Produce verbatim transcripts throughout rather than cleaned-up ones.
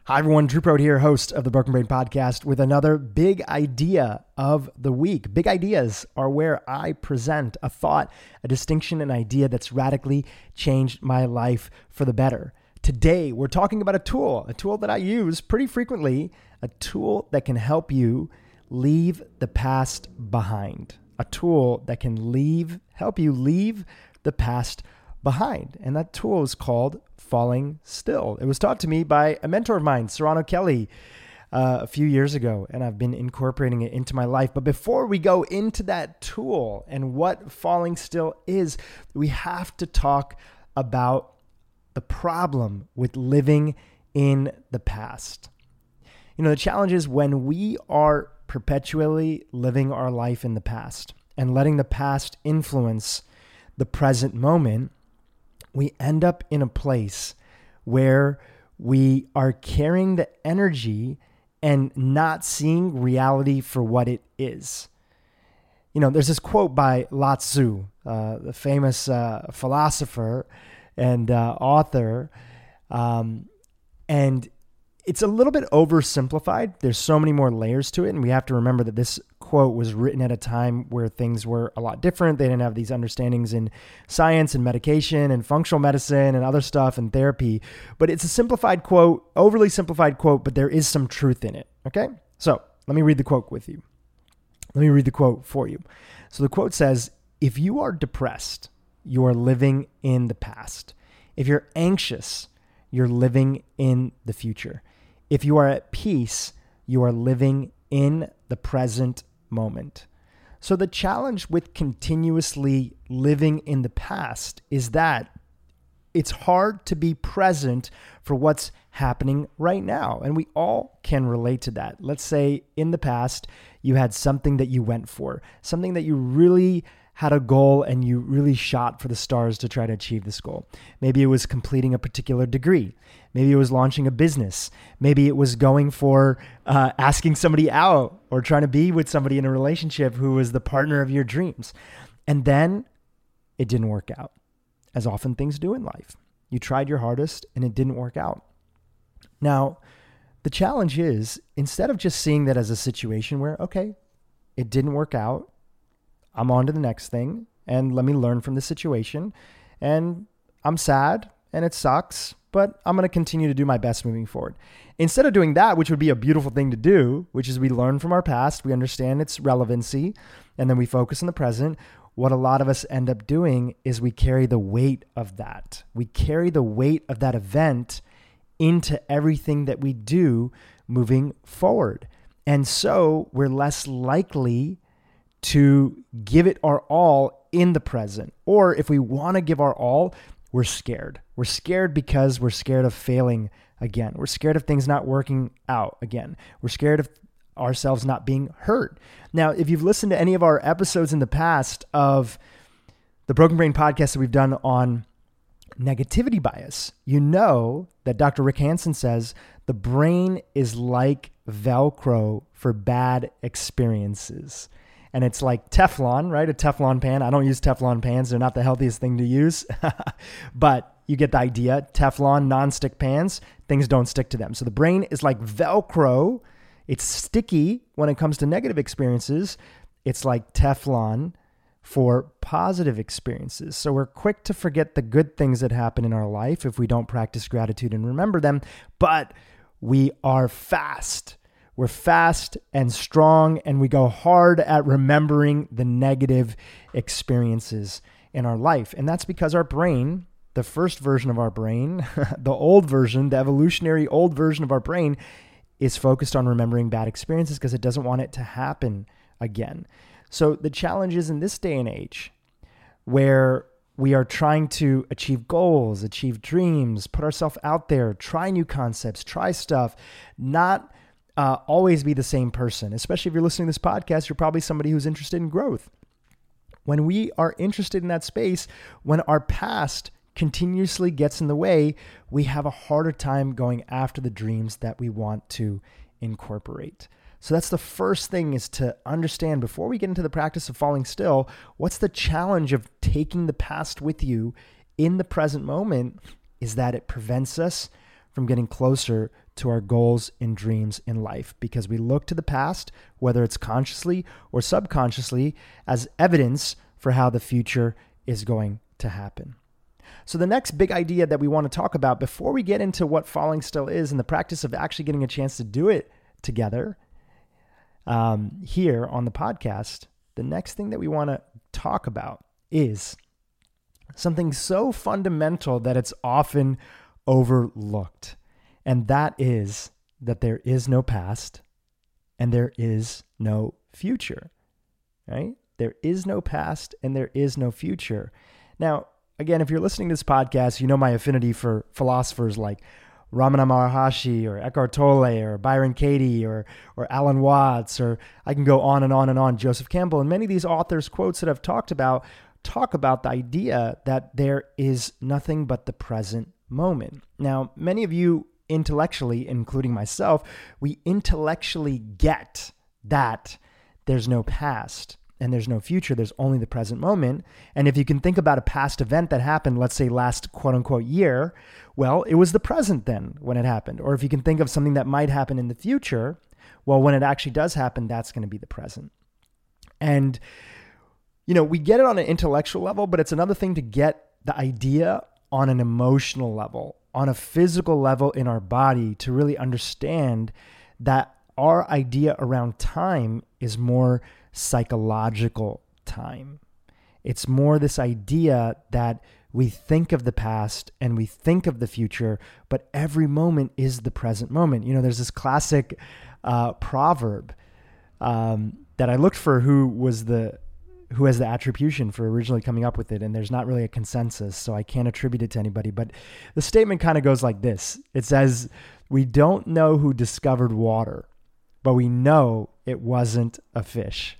Hi everyone, Drew Prode here, host of the Broken Brain Podcast with another big idea of the week. Big ideas are where I present a thought, a distinction, an idea that's radically changed my life for the better. Today, we're talking about a tool, a tool that I use pretty frequently, a tool that can help you leave the past behind. A tool that can leave, help you leave the past behind. And that tool is called Falling Still. It was taught to me by a mentor of mine, Serrano Kelly, uh, a few years ago, and I've been incorporating it into my life. But before we go into that tool and what Falling Still is, we have to talk about the problem with living in the past. You know, the challenge is when we are perpetually living our life in the past and letting the past influence the present moment, we end up in a place where we are carrying the energy and not seeing reality for what it is. You know, there's this quote by Lao Tzu, uh, the famous uh, philosopher and uh, author, um, and it's a little bit oversimplified. There's so many more layers to it, and we have to remember that this quote was written at a time where things were a lot different. They didn't have these understandings in science and medication and functional medicine and other stuff and therapy. But it's a simplified quote, overly simplified quote, but there is some truth in it, okay? So let me read the quote with you. Let me read the quote for you. So the quote says, "If you are depressed, you are living in the past. If you're anxious, you're living in the future. If you are at peace, you are living in the present moment." So the challenge with continuously living in the past is that it's hard to be present for what's happening right now. And we all can relate to that. Let's say in the past, you had something that you went for, something that you really had a goal and you really shot for the stars to try to achieve this goal. Maybe it was completing a particular degree. Maybe it was launching a business. Maybe it was going for uh, asking somebody out or trying to be with somebody in a relationship who was the partner of your dreams. And then it didn't work out, as often things do in life. You tried your hardest and it didn't work out. Now, the challenge is, instead of just seeing that as a situation where, okay, it didn't work out, I'm on to the next thing, and let me learn from the situation. And I'm sad, and it sucks, but I'm going to continue to do my best moving forward. Instead of doing that, which would be a beautiful thing to do, which is we learn from our past, we understand its relevancy, and then we focus on the present, what a lot of us end up doing is we carry the weight of that. We carry the weight of that event into everything that we do moving forward. And so we're less likely to give it our all in the present. Or if we want to give our all, we're scared. We're scared because we're scared of failing again. We're scared of things not working out again. We're scared of ourselves not being hurt. Now, if you've listened to any of our episodes in the past of the Broken Brain podcast that we've done on negativity bias, you know that Doctor Rick Hanson says the brain is like Velcro for bad experiences. And it's like Teflon, right? A Teflon pan. I don't use Teflon pans. They're not the healthiest thing to use. But you get the idea. Teflon nonstick pans, things don't stick to them. So the brain is like Velcro. It's sticky when it comes to negative experiences. It's like Teflon for positive experiences. So we're quick to forget the good things that happen in our life if we don't practice gratitude and remember them. But we are fast. We're fast and strong, and we go hard at remembering the negative experiences in our life. And that's because our brain, the first version of our brain, the old version, the evolutionary old version of our brain, is focused on remembering bad experiences because it doesn't want it to happen again. So the challenge is in this day and age where we are trying to achieve goals, achieve dreams, put ourselves out there, try new concepts, try stuff, not Uh, always be the same person. Especially if you're listening to this podcast, you're probably somebody who's interested in growth. When we are interested in that space, when our past continuously gets in the way, we have a harder time going after the dreams that we want to incorporate. So that's the first thing, is to understand, before we get into the practice of falling still, what's the challenge of taking the past with you in the present moment, is that it prevents us from getting closer to our goals and dreams in life because we look to the past, whether it's consciously or subconsciously, as evidence for how the future is going to happen. So the next big idea that we want to talk about before we get into what falling still is and the practice of actually getting a chance to do it together um, here on the podcast, the next thing that we want to talk about is something so fundamental that it's often overlooked. And that is that there is no past and there is no future, right? There is no past and there is no future. Now, again, if you're listening to this podcast, you know my affinity for philosophers like Ramana Maharshi or Eckhart Tolle or Byron Katie or or Alan Watts, or I can go on and on and on, Joseph Campbell. And many of these authors' quotes that I've talked about talk about the idea that there is nothing but the present moment. Now, many of you intellectually, including myself, we intellectually get that there's no past and there's no future. There's only the present moment. And if you can think about a past event that happened, let's say last quote unquote year, well, it was the present then when it happened. Or if you can think of something that might happen in the future, well, when it actually does happen, that's going to be the present. And, you know, we get it on an intellectual level, but it's another thing to get the idea on an emotional level, on a physical level in our body, to really understand that our idea around time is more psychological time. It's more this idea that we think of the past and we think of the future, but every moment is the present moment. You know, there's this classic uh, proverb um, that I looked for who was the who has the attribution for originally coming up with it, and there's not really a consensus, so I can't attribute it to anybody. But the statement kind of goes like this. It says, "We don't know who discovered water, but we know it wasn't a fish."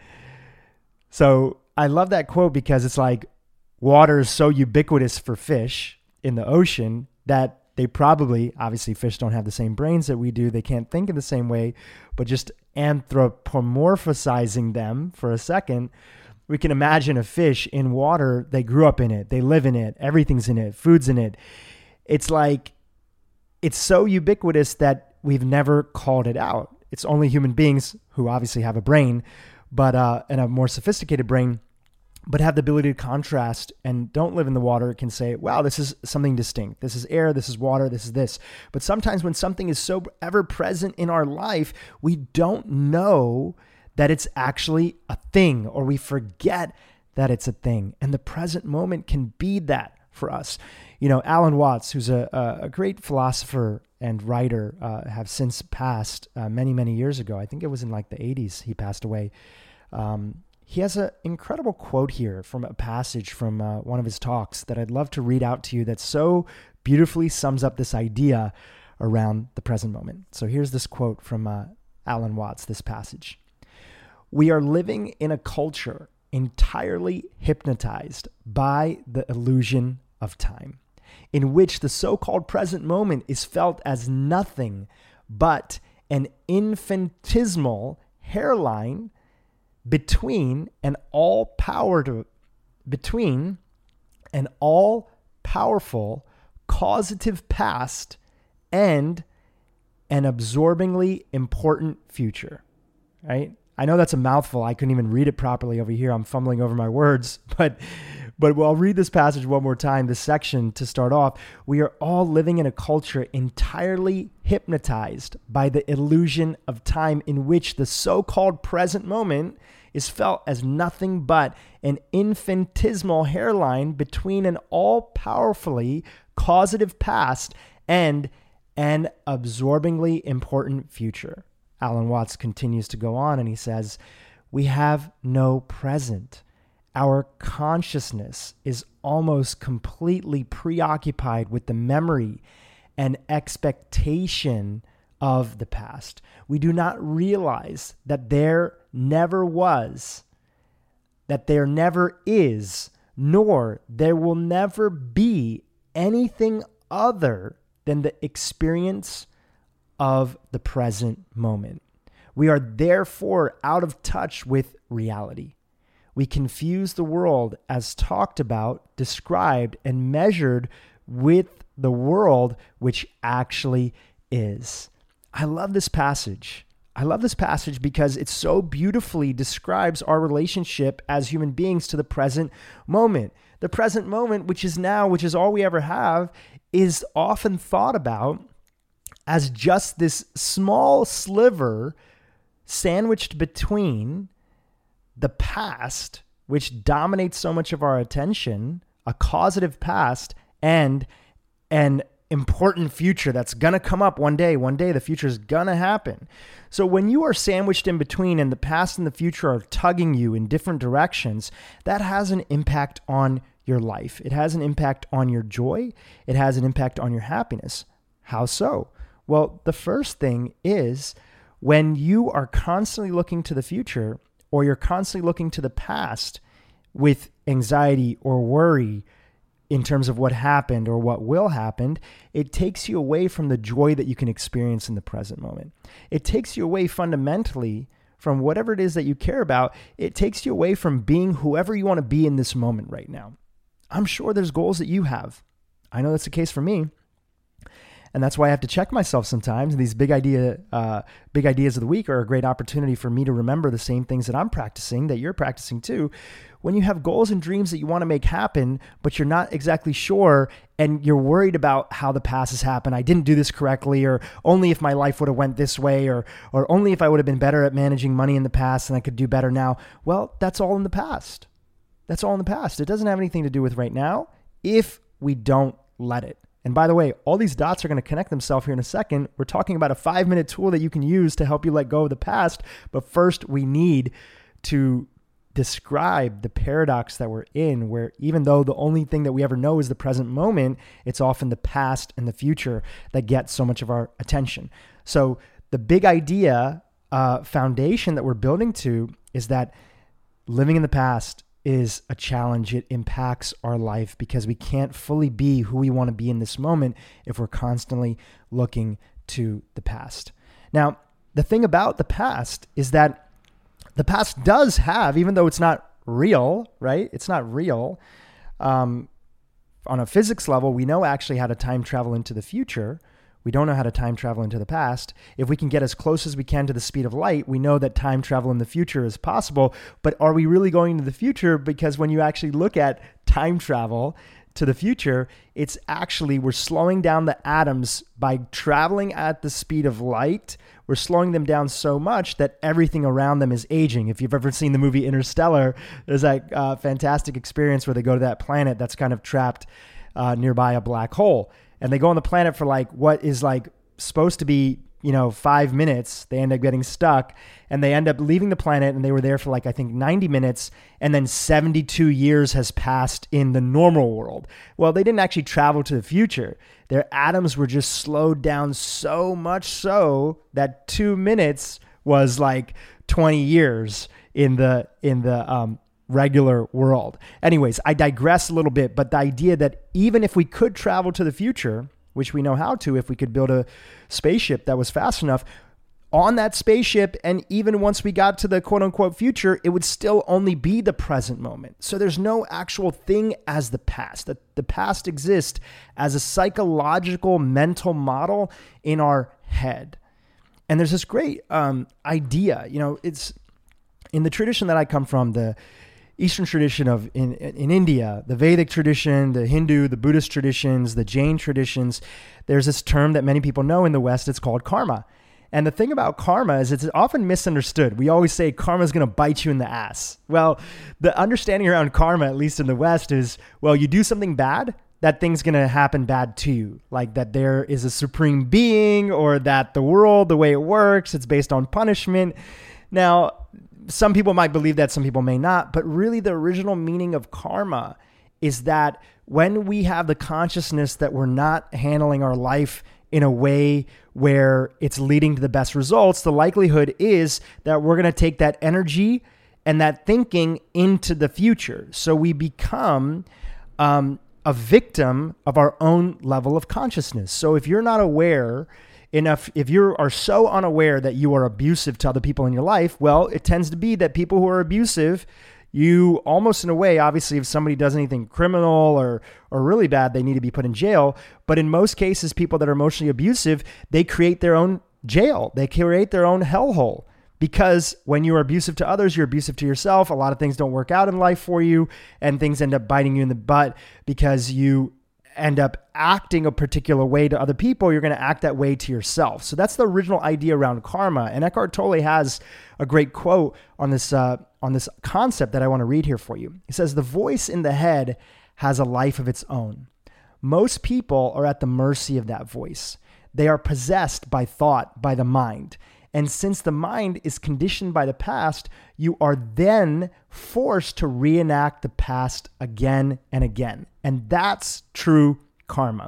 So I love that quote because it's like water is so ubiquitous for fish in the ocean that they probably, obviously fish don't have the same brains that we do. They can't think in the same way, but just anthropomorphizing them for a second, we can imagine a fish in water. They grew up in it. They live in it. Everything's in it. Food's in it. It's like, it's so ubiquitous that we've never called it out. It's only human beings who obviously have a brain, but uh, and a more sophisticated brain, but have the ability to contrast and don't live in the water, can say, wow, this is something distinct. This is air, this is water, this is this. But sometimes when something is so ever present in our life, we don't know that it's actually a thing, or we forget that it's a thing. And the present moment can be that for us. You know, Alan Watts, who's a, a great philosopher and writer, uh, have since passed uh, many, many years ago. I think it was in like the eighties he passed away. Um, He has an incredible quote here from a passage from uh, one of his talks that I'd love to read out to you that so beautifully sums up this idea around the present moment. So here's this quote from uh, Alan Watts, this passage. "We are living in a culture entirely hypnotized by the illusion of time, in which the so-called present moment is felt as nothing but an infinitesimal hairline between an all power to, between an all powerful causative past and an absorbingly important future." Right? I know that's a mouthful. I couldn't even read it properly over here. I'm fumbling over my words, but but I'll read this passage one more time, this section to start off. "We are all living in a culture entirely hypnotized by the illusion of time, in which the so-called present moment is felt as nothing but an infinitesimal hairline between an all-powerfully causative past and an absorbingly important future." Alan Watts continues to go on and he says, "We have no present. Our consciousness is almost completely preoccupied with the memory and expectation of the past. We do not realize that there never was, that there never is, nor there will never be anything other than the experience of the present moment. We are therefore out of touch with reality. We confuse the world as talked about, described, and measured with the world which actually is. I love this passage. I love this passage because it so beautifully describes our relationship as human beings to the present moment. The present moment, which is now, which is all we ever have, is often thought about as just this small sliver sandwiched between the past, which dominates so much of our attention, a causative past, and an important future that's going to come up one day. One day the future is going to happen. So when you are sandwiched in between and the past and the future are tugging you in different directions, that has an impact on your life. It has an impact on your joy. It has an impact on your happiness. How so? Well, the first thing is when you are constantly looking to the future or you're constantly looking to the past with anxiety or worry in terms of what happened or what will happen, it takes you away from the joy that you can experience in the present moment. It takes you away fundamentally from whatever it is that you care about. It takes you away from being whoever you want to be in this moment right now. I'm sure there's goals that you have. I know that's the case for me. And that's why I have to check myself sometimes. These big idea, uh, big ideas of the week are a great opportunity for me to remember the same things that I'm practicing, that you're practicing too. When you have goals and dreams that you want to make happen, but you're not exactly sure, and you're worried about how the past has happened. I didn't do this correctly, or only if my life would have went this way, or or only if I would have been better at managing money in the past and I could do better now. Well, that's all in the past. That's all in the past. It doesn't have anything to do with right now if we don't let it. And by the way, all these dots are going to connect themselves here in a second. We're talking about a five-minute tool that you can use to help you let go of the past. But first, we need to describe the paradox that we're in, where even though the only thing that we ever know is the present moment, it's often the past and the future that get so much of our attention. So the big idea, uh, foundation that we're building to is that living in the past is a challenge. It impacts our life because we can't fully be who we want to be in this moment if we're constantly looking to the past. Now, the thing about the past is that the past does have, even though it's not real, right? It's not real. Um, on a physics level, we know actually how to time travel into the future. We don't know how to time travel into the past. If we can get as close as we can to the speed of light, we know that time travel in the future is possible. But are we really going to the future? Because when you actually look at time travel to the future, it's actually, we're slowing down the atoms by traveling at the speed of light. We're slowing them down so much that everything around them is aging. If you've ever seen the movie Interstellar, there's that uh, fantastic experience where they go to that planet that's kind of trapped uh, nearby a black hole. And they go on the planet for like what is like supposed to be, you know, five minutes. They end up getting stuck and they end up leaving the planet, and they were there for like, I think ninety minutes. And then seventy-two years has passed in the normal world. Well, they didn't actually travel to the future. Their atoms were just slowed down so much so that two minutes was like twenty years in the, in the, um, regular world. Anyways, I digress a little bit, but the idea that even if we could travel to the future, which we know how to, if we could build a spaceship that was fast enough, on that spaceship, and even once we got to the quote unquote future, it would still only be the present moment. So there's no actual thing as the past. That the past exists as a psychological mental model in our head. And there's this great um, idea, you know, it's in the tradition that I come from, the Eastern tradition of in, in India, the Vedic tradition, the Hindu, the Buddhist traditions, the Jain traditions, there's this term that many people know in the West. It's called karma. And the thing about karma is it's often misunderstood. We always say karma is going to bite you in the ass. Well, the understanding around karma, at least in the West, is, well, you do something bad, that thing's going to happen bad to you. Like that there is a supreme being, or that the world, the way it works, it's based on punishment. Now, some people might believe that, some people may not, but really the original meaning of karma is that when we have the consciousness that we're not handling our life in a way where it's leading to the best results, the likelihood is that we're going to take that energy and that thinking into the future. So we become um, a victim of our own level of consciousness. So if you're not aware enough, if you are so unaware that you are abusive to other people in your life, well, it tends to be that people who are abusive, you almost in a way, obviously, if somebody does anything criminal or or really bad, they need to be put in jail. But in most cases, people that are emotionally abusive, they create their own jail. They create their own hellhole. Because when you are abusive to others, you're abusive to yourself. A lot of things don't work out in life for you, and things end up biting you in the butt because you end up acting a particular way to other people. You're going to act that way to yourself. So that's the original idea around karma. And Eckhart Tolle has a great quote on this uh, on this concept that I want to read here for you. He says, "The voice in the head has a life of its own. Most people are at the mercy of that voice. They are possessed by thought, by the mind. And since the mind is conditioned by the past, you are then forced to reenact the past again and again." And that's true karma.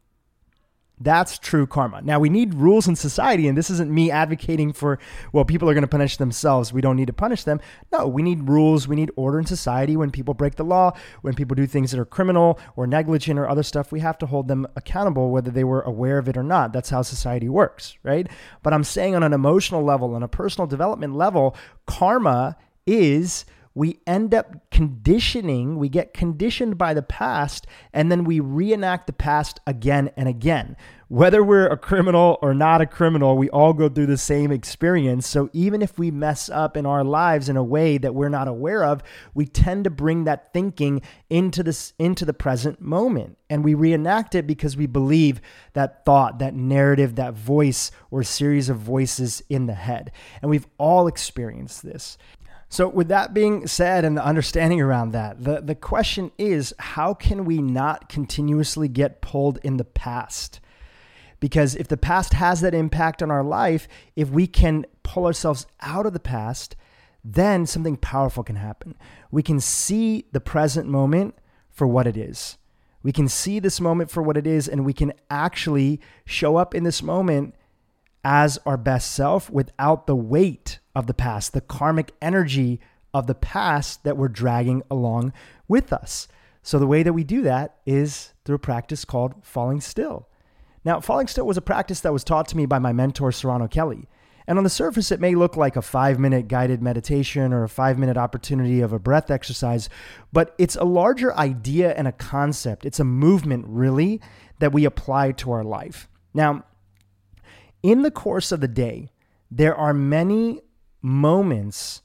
That's true karma. Now, we need rules in society, and this isn't me advocating for, well, people are going to punish themselves. We don't need to punish them. No, we need rules. We need order in society. When people break the law, when people do things that are criminal or negligent or other stuff, we have to hold them accountable, whether they were aware of it or not. That's how society works, right? But I'm saying on an emotional level, on a personal development level, karma is we end up conditioning, we get conditioned by the past, and then we reenact the past again and again. Whether we're a criminal or not a criminal, we all go through the same experience. So even if we mess up in our lives in a way that we're not aware of, we tend to bring that thinking into this into the present moment. And we reenact it because we believe that thought, that narrative, that voice or series of voices in the head. And we've all experienced this. So with that being said and the understanding around that, the, the question is, how can we not continuously get pulled in the past? Because if the past has that impact on our life, if we can pull ourselves out of the past, then something powerful can happen. We can see the present moment for what it is. We can see this moment for what it is, and we can actually show up in this moment as our best self without the weight of the past, the karmic energy of the past that we're dragging along with us. So the way that we do that is through a practice called falling still. Now, falling still was a practice that was taught to me by my mentor, Serrano Kelly. And on the surface, it may look like a five-minute guided meditation or a five-minute opportunity of a breath exercise, but it's a larger idea and a concept. It's a movement, really, that we apply to our life. Now, in the course of the day, there are many moments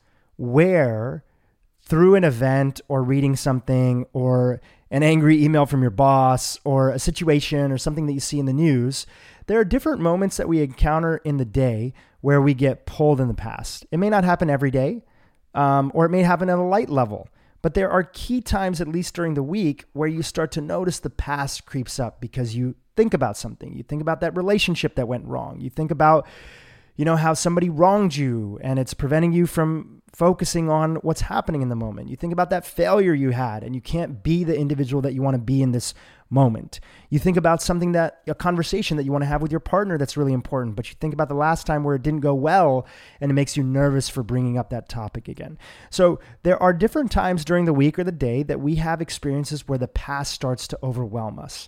where through an event or reading something or an angry email from your boss or a situation or something that you see in the news, there are different moments that we encounter in the day where we get pulled in the past. It may not happen every day, um, or it may happen at a light level, but there are key times, at least during the week, where you start to notice the past creeps up because you think about something. You think about that relationship that went wrong. You think about, you know, how somebody wronged you and it's preventing you from focusing on what's happening in the moment. You think about that failure you had and you can't be the individual that you want to be in this moment. You think about something that, a conversation that you want to have with your partner that's really important, but you think about the last time where it didn't go well and it makes you nervous for bringing up that topic again. So there are different times during the week or the day that we have experiences where the past starts to overwhelm us.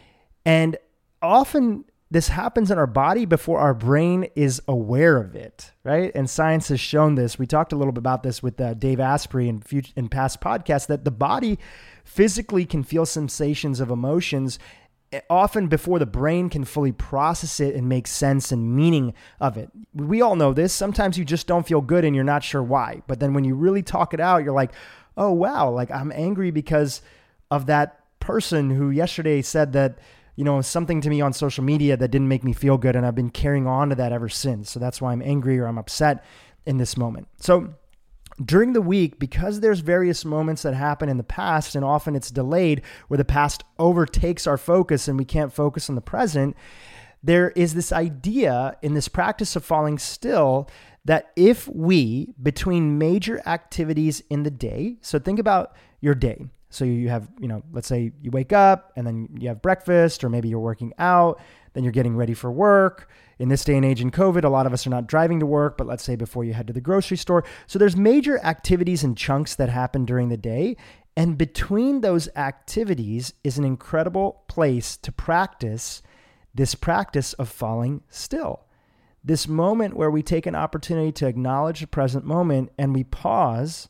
And often this happens in our body before our brain is aware of it, right? And science has shown this. We talked a little bit about this with uh, Dave Asprey in, future, in past podcasts, that the body physically can feel sensations of emotions often before the brain can fully process it and make sense and meaning of it. We all know this. Sometimes you just don't feel good and you're not sure why. But then when you really talk it out, you're like, oh, wow, like I'm angry because of that person who yesterday said that, you know, something to me on social media that didn't make me feel good. And I've been carrying on to that ever since. So that's why I'm angry or I'm upset in this moment. So during the week, because there's various moments that happen in the past, and often it's delayed where the past overtakes our focus and we can't focus on the present, there is this idea in this practice of falling still that if we, between major activities in the day, so think about your day. So you have, you know, let's say you wake up and then you have breakfast, or maybe you're working out, then you're getting ready for work. In this day and age in COVID, a lot of us are not driving to work, but let's say before you head to the grocery store. So there's major activities and chunks that happen during the day. And between those activities is an incredible place to practice this practice of falling still. This moment where we take an opportunity to acknowledge the present moment and we pause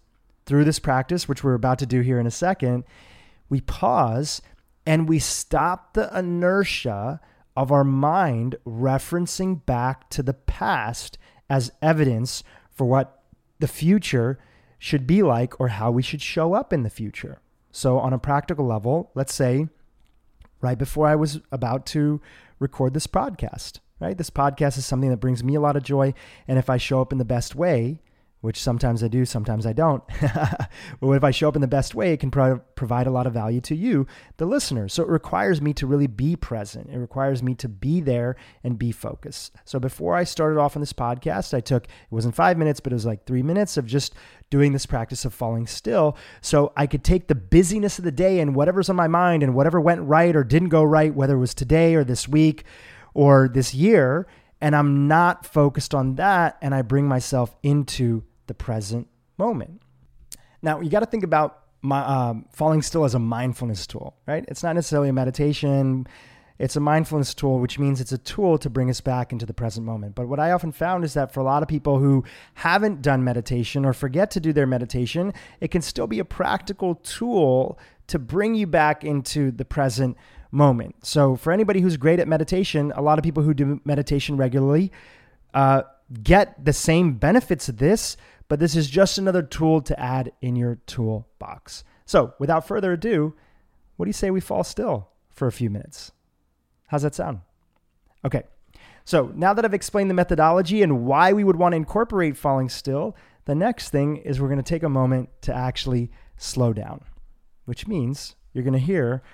through this practice, which we're about to do here in a second, we pause and we stop the inertia of our mind referencing back to the past as evidence for what the future should be like or how we should show up in the future. So on a practical level, let's say right before I was about to record this podcast, right? This podcast is something that brings me a lot of joy. And if I show up in the best way, which sometimes I do, sometimes I don't. But if I show up in the best way, it can pro- provide a lot of value to you, the listener. So it requires me to really be present. It requires me to be there and be focused. So before I started off on this podcast, I took, it wasn't five minutes, but it was like three minutes of just doing this practice of falling still. So I could take the busyness of the day and whatever's on my mind and whatever went right or didn't go right, whether it was today or this week or this year, and I'm not focused on that, and I bring myself into the present moment. Now, you got to think about my, um, falling still as a mindfulness tool, right? It's not necessarily a meditation. It's a mindfulness tool, which means it's a tool to bring us back into the present moment. But what I often found is that for a lot of people who haven't done meditation or forget to do their meditation, it can still be a practical tool to bring you back into the present moment. So for anybody who's great at meditation, a lot of people who do meditation regularly uh, get the same benefits of this, but this is just another tool to add in your toolbox. So without further ado, what do you say we fall still for a few minutes? How's that sound? Okay. So now that I've explained the methodology and why we would want to incorporate falling still, the next thing is we're going to take a moment to actually slow down, which means you're going to hear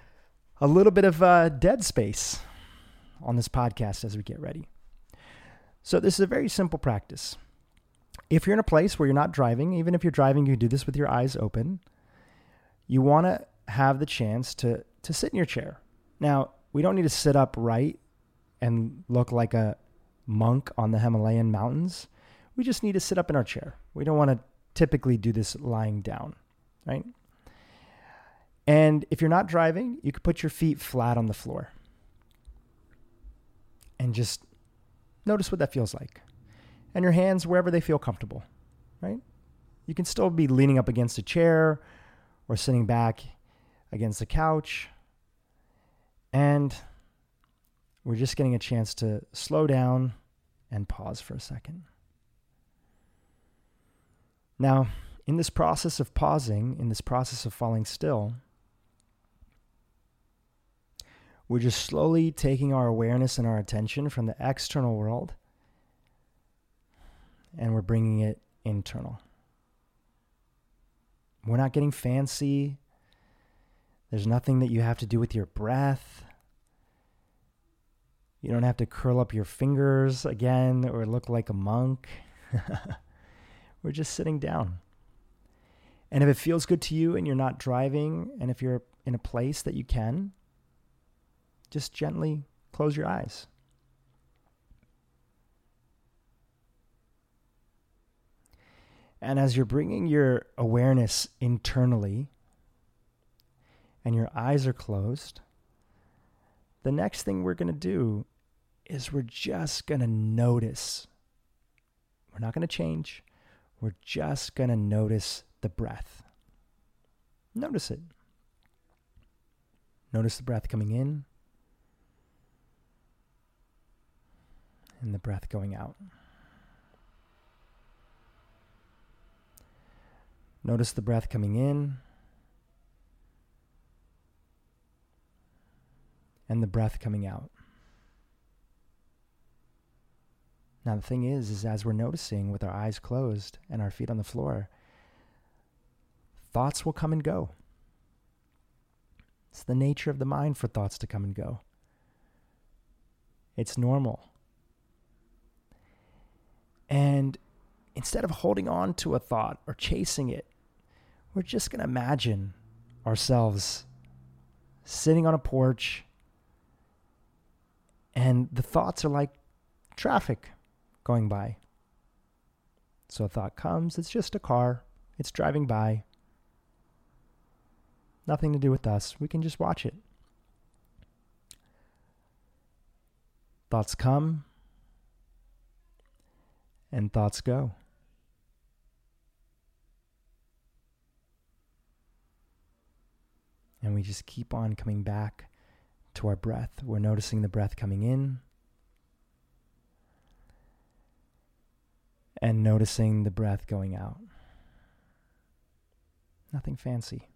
a little bit of uh, dead space on this podcast as we get ready. So this is a very simple practice. If you're in a place where you're not driving, even if you're driving, you do this with your eyes open. You want to have the chance to, to sit in your chair. Now, we don't need to sit upright and look like a monk on the Himalayan mountains. We just need to sit up in our chair. We don't want to typically do this lying down, right? And if you're not driving, you could put your feet flat on the floor and just notice what that feels like. And your hands wherever they feel comfortable, right? You can still be leaning up against a chair or sitting back against the couch. And we're just getting a chance to slow down and pause for a second. Now, in this process of pausing, in this process of falling still, we're just slowly taking our awareness and our attention from the external world, and we're bringing it internal. We're not getting fancy. There's nothing that you have to do with your breath. You don't have to curl up your fingers again or look like a monk. We're just sitting down. And if it feels good to you and you're not driving, and if you're in a place that you can, just gently close your eyes. And as you're bringing your awareness internally and your eyes are closed, the next thing we're going to do is we're just going to notice. We're not going to change. We're just going to notice the breath. Notice it. Notice the breath coming in and the breath going out. Notice the breath coming in and the breath coming out. Now the thing is, is as we're noticing with our eyes closed and our feet on the floor, thoughts will come and go. It's the nature of the mind for thoughts to come and go. It's normal. And instead of holding on to a thought or chasing it, we're just going to imagine ourselves sitting on a porch, and the thoughts are like traffic going by. So a thought comes, it's just a car, it's driving by. Nothing to do with us. We can just watch it. Thoughts come and thoughts go. And we just keep on coming back to our breath. We're noticing the breath coming in and noticing the breath going out. Nothing fancy.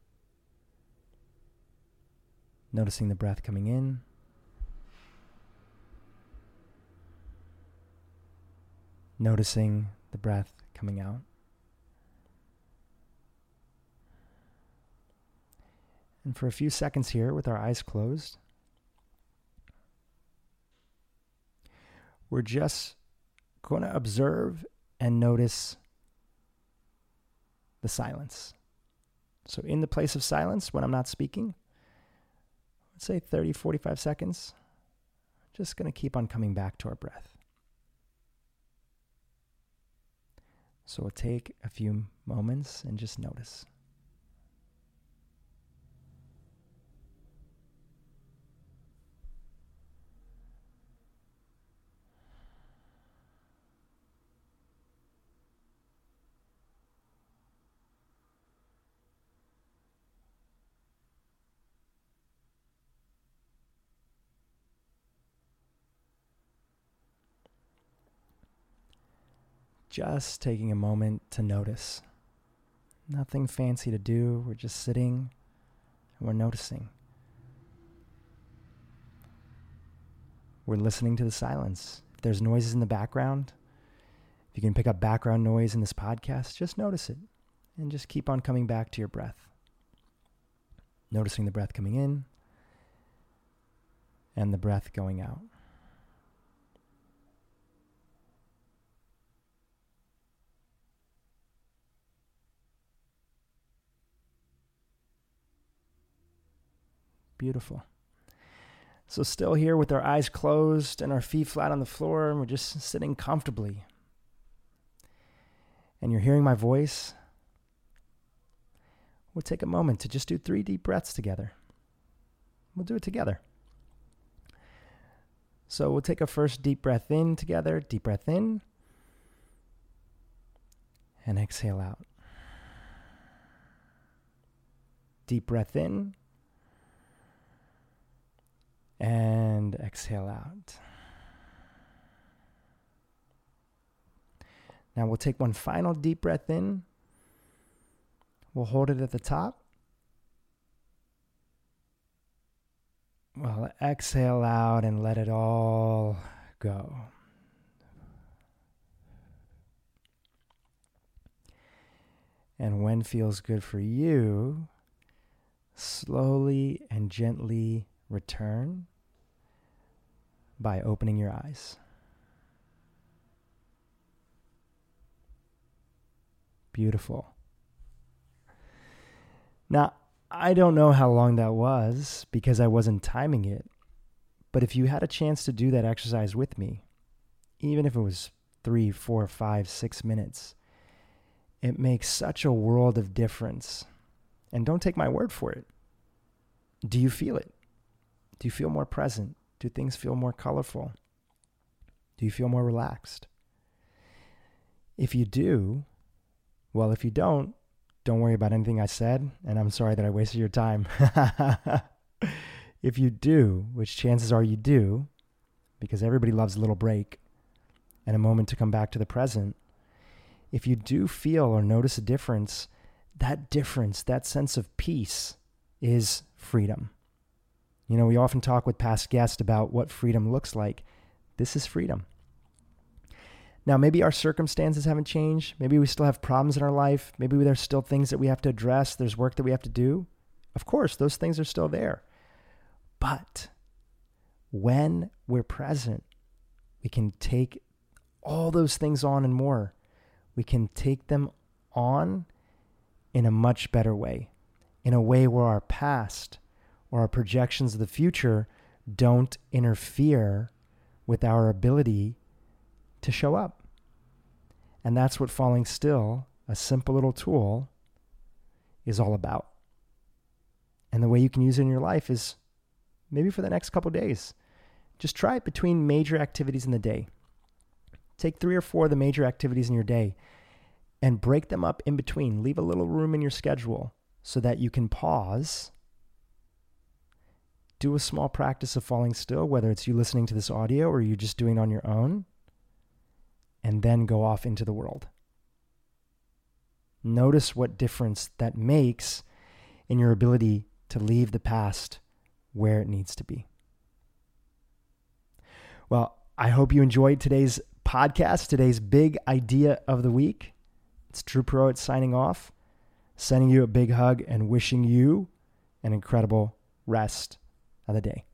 Noticing the breath coming in. Noticing the breath coming out. And for a few seconds here with our eyes closed, we're just going to observe and notice the silence. So in the place of silence, when I'm not speaking, let's say thirty, forty-five seconds, just going to keep on coming back to our breath. So we'll take a few moments and just notice. Just taking a moment to notice. Nothing fancy to do. We're just sitting and we're noticing. We're listening to the silence. If there's noises in the background, if you can pick up background noise in this podcast, just notice it and just keep on coming back to your breath. Noticing the breath coming in and the breath going out. Beautiful. So still here with our eyes closed and our feet flat on the floor, and we're just sitting comfortably. And you're hearing my voice. We'll take a moment to just do three deep breaths together. We'll do it together. So we'll take a first deep breath in together. Deep breath in. And exhale out. Deep breath in. And exhale out. Now we'll take one final deep breath in. We'll hold it at the top. We'll exhale out and let it all go. And when feels good for you, slowly and gently return by opening your eyes. Beautiful. Now, I don't know how long that was because I wasn't timing it, but if you had a chance to do that exercise with me, even if it was three, four, five, six minutes, it makes such a world of difference. And don't take my word for it. Do you feel it? Do you feel more present? Do things feel more colorful? Do you feel more relaxed? If you do, well, if you don't, don't worry about anything I said, and I'm sorry that I wasted your time. If you do, which chances are you do, because everybody loves a little break and a moment to come back to the present, if you do feel or notice a difference, that difference, that sense of peace is freedom. You know, we often talk with past guests about what freedom looks like. This is freedom. Now, maybe our circumstances haven't changed. Maybe we still have problems in our life. Maybe there's still things that we have to address. There's work that we have to do. Of course, those things are still there. But when we're present, we can take all those things on and more. We can take them on in a much better way, in a way where our past or our projections of the future don't interfere with our ability to show up. And that's what Falling Still, a simple little tool, is all about. And the way you can use it in your life is maybe for the next couple of days. Just try it between major activities in the day. Take three or four of the major activities in your day and break them up in between. Leave a little room in your schedule so that you can pause do a small practice of falling still, whether it's you listening to this audio or you just doing it on your own, and then go off into the world. Notice what difference that makes in your ability to leave the past where it needs to be. Well, I hope you enjoyed today's podcast, today's big idea of the week. It's Drew Purohit signing off, sending you a big hug and wishing you an incredible rest of the day.